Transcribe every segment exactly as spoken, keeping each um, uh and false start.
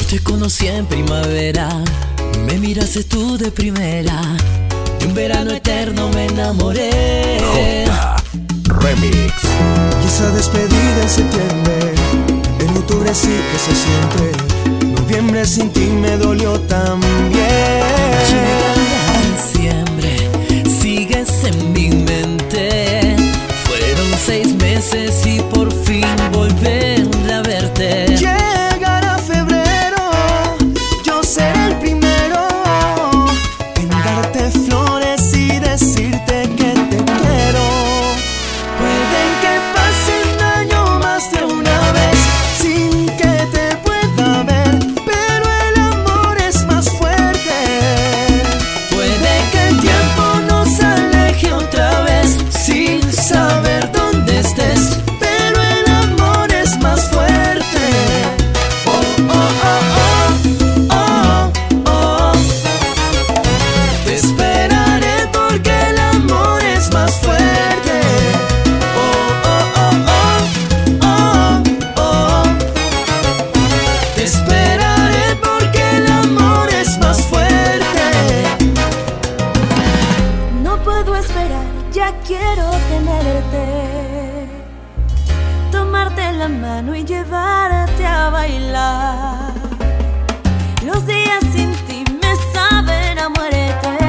te conocí en primavera, me miraste tú de primera, de un verano eterno me enamoré. J Remix. Y esa despedida en septiembre, en octubre sí que se siente, noviembre sin ti me dolió también. Llegará diciembre, sigues en mi mente, fueron seis meses y por fin volver a verte. Llegará febrero, yo seré el primero en darte flores y decirte que te quiero. Puede que pase un año más de una vez sin que te pueda ver, pero el amor es más fuerte. Puede que el tiempo nos aleje otra vez sin saber dónde estés, pero el amor es más fuerte. Oh, oh, oh, oh, oh, oh. Te esperaré porque el amor es más fuerte. Oh, oh, oh, oh, oh, oh. Te esperaré porque el amor es más fuerte. No puedo esperar, ya quiero tenerte, tomarte la mano y llevarte a bailar. Los días sin ti me saben a muerte,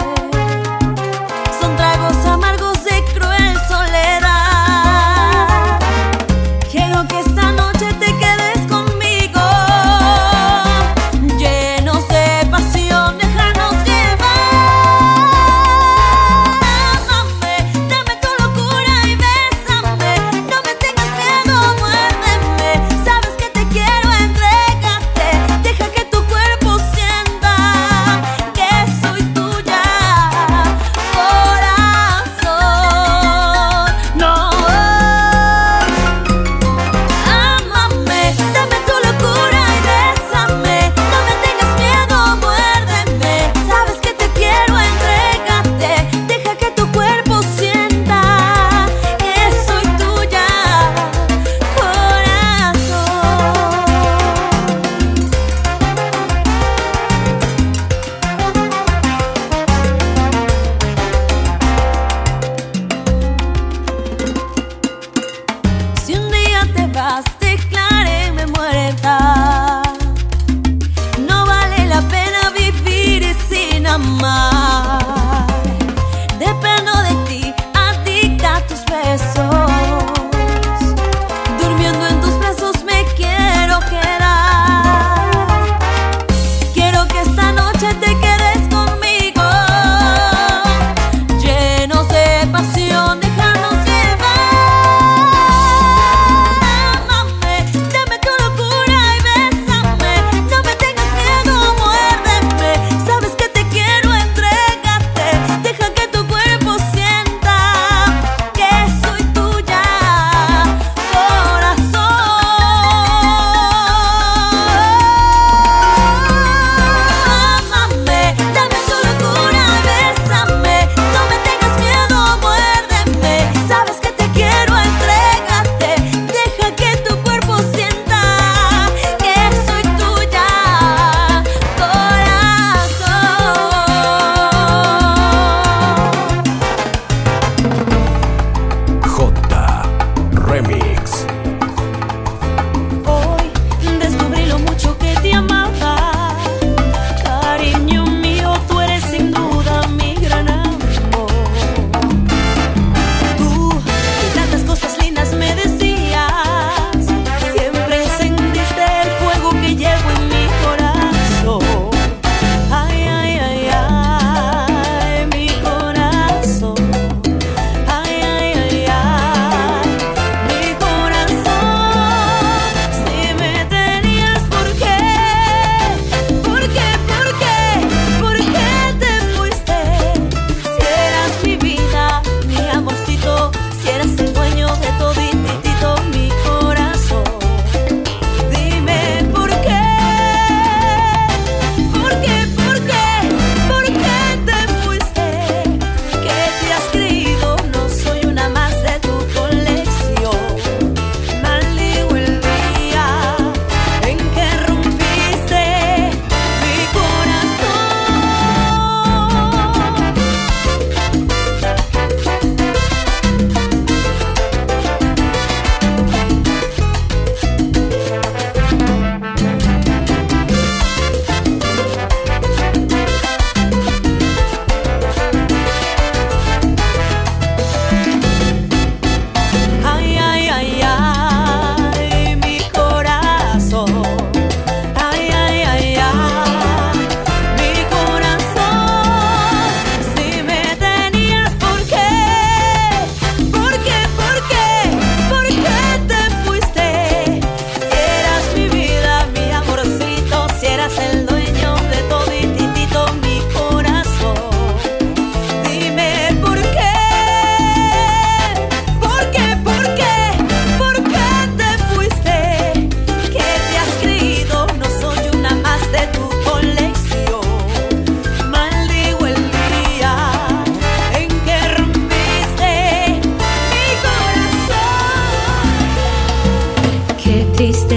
son tragos amargos de cruel soledad. Quiero que esta noche te quedes conmigo, llenos de pasión, dejarnos llevar. Ámame, dame tu locura y bésame, no me tengas miedo, muérdeme, sabes que te quiero, entrégate, deja que tu cuerpo sienta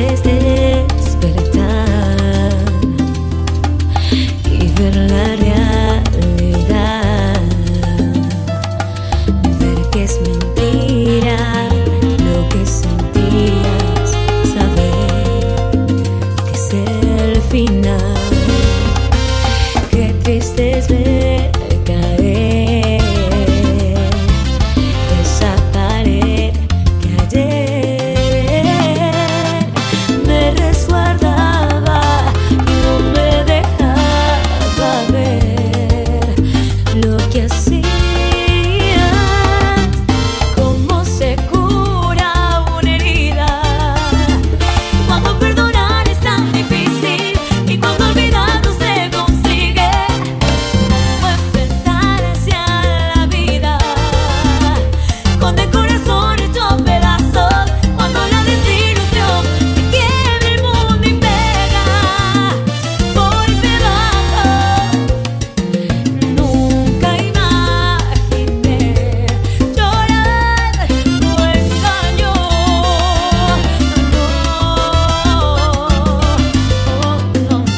es despertar y ver la realidad, ver que es mentira lo que sentías, saber que es el final. Qué triste es ver caer esa pared que ayer me resguardaba y no me dejaba ver lo que hacías, cómo se cura una herida, cuando perdonar es tan difícil y cuando olvidar no se consigue, cómo enfrentarse a la vida con el corazón hecho pedazos, cuando la desilusión te quiebra el mundo y pega golpe bajo. Nunca imaginé llorar tu engaño. No, no, no.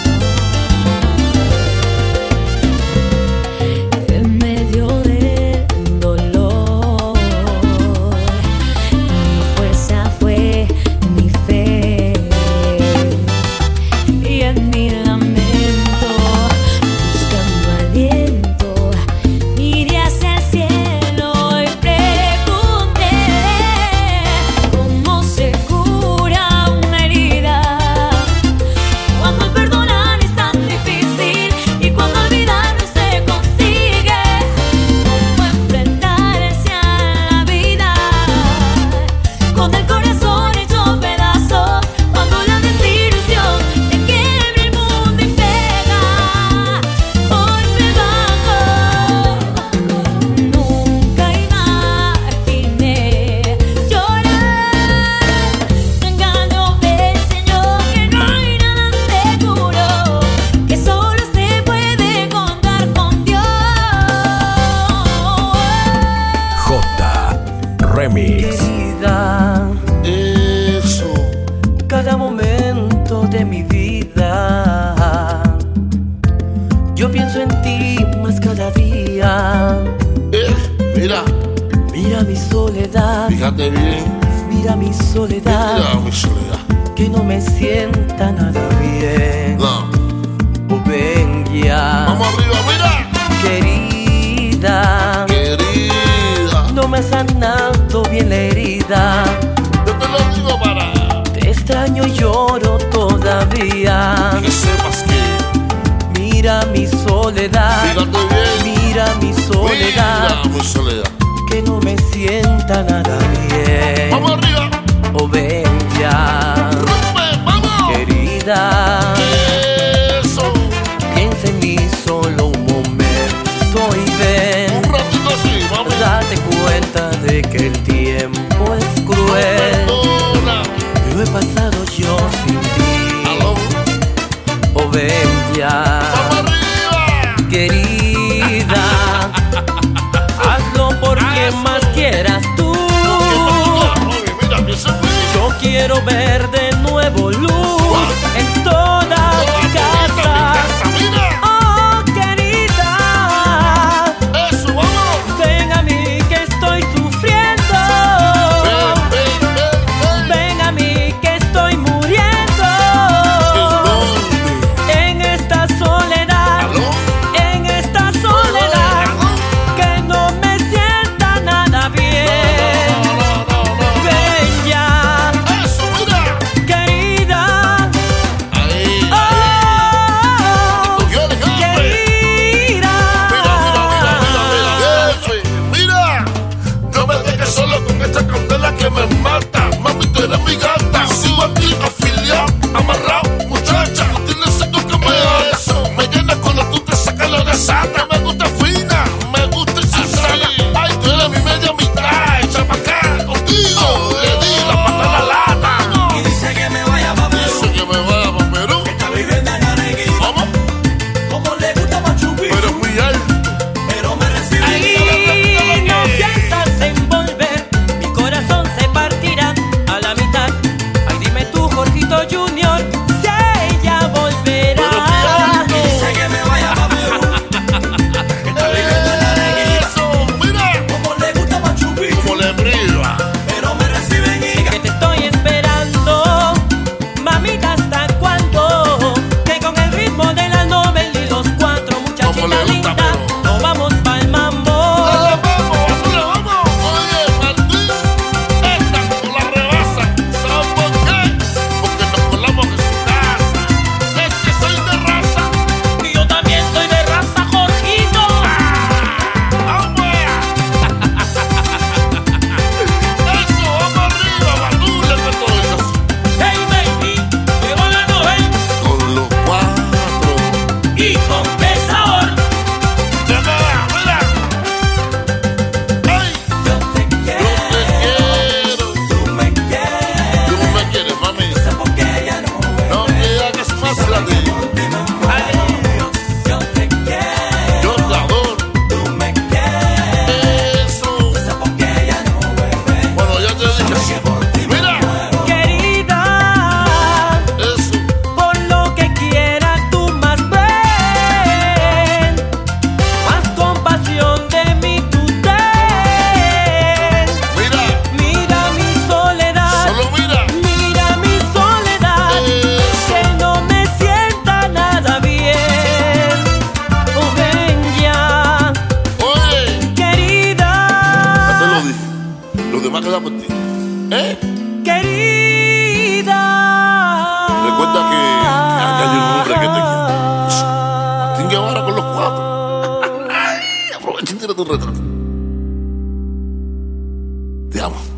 En medio del dolor, mi fuerza fue mi fe, y en mi lamento, buscando aliento, miré hacia el cielo y pregunté cómo se cura una herida, cuando perdonar es tan difícil y cuando olvidar no se consigue, cómo enfrentarse a la vida con el corazón hecho pedazos, cuando la desilusión te quiebra el mundo y pega golpe bajo. Nunca imaginé llorar tu engaño del Señor, que no hay nada seguro, que solo se puede contar con Dios. J Remix. Querida, Eso. cada momento de mi vida yo pienso en ti más cada día. Eh, mira, Mira mi soledad, fíjate bien. mira mi soledad, Mira mi soledad. que no me sienta nada bien. No. Oh, ven ya, Vamos arriba, mira. querida, Querida. no me has sanado bien la herida. Yo te lo digo para Te extraño y lloro todavía. que sepas que. Mira mi soledad, Fíjate bien. mira mi soledad, Mira mi soledad. que no me sienta nada bien. Vamos arriba. Oh, ven ya, Rompe, vamos. querida, Eso. piensa en mí solo un momento y ven. Un ratito así, vamos. Date cuenta de que el tiempo es cruel. Perdona. Lo he pasado yo sin ti. Aló. Oh, ven ya, Vamos arriba. querida, hazlo por quien más quieras tú. Oye, mira, piensa en mí. Yo quiero ver de nuevo luz en toda mi casa. Mira. Oh, querida, Eso, vamos. ven a mí que estoy sufriendo. Ven, ven, ven, ven. Ven a mí que estoy muriendo. ¿Dónde? En esta soledad, ¿Aló? en esta soledad, ¿Aló? que no me sienta nada bien. No, no, no, no. Ven ya, Eso, mira. da por ti. ¿Eh? Querida. Recuerda que acá hay un hombre que te quiere. Martín Guevara con los cuatro. Aprovecha y tira tu retrato. Te amo.